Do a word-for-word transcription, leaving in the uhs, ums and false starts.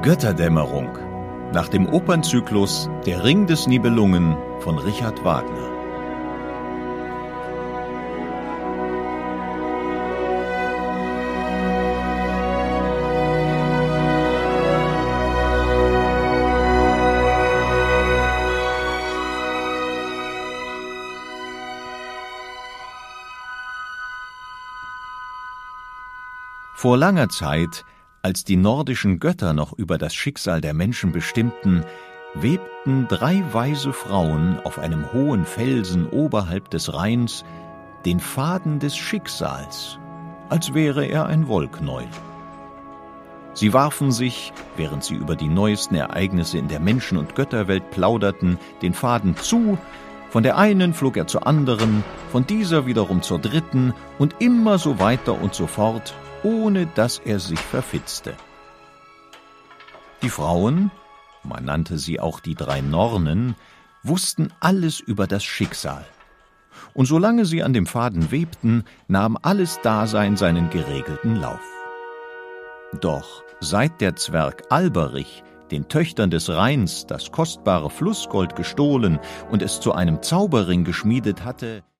Götterdämmerung nach dem Opernzyklus Der Ring des Nibelungen von Richard Wagner. Vor langer Zeit, als die nordischen Götter noch über das Schicksal der Menschen bestimmten, webten drei weise Frauen auf einem hohen Felsen oberhalb des Rheins den Faden des Schicksals, als wäre er ein Wollknäuel. Sie warfen sich, während sie über die neuesten Ereignisse in der Menschen- und Götterwelt plauderten, den Faden zu. Von der einen flog er zur anderen, von dieser wiederum zur dritten und immer so weiter und so fort, ohne dass er sich verfitzte. Die Frauen, man nannte sie auch die drei Nornen, wussten alles über das Schicksal. Und solange sie an dem Faden webten, nahm alles Dasein seinen geregelten Lauf. Doch seit der Zwerg Alberich den Töchtern des Rheins das kostbare Flussgold gestohlen und es zu einem Zauberring geschmiedet hatte,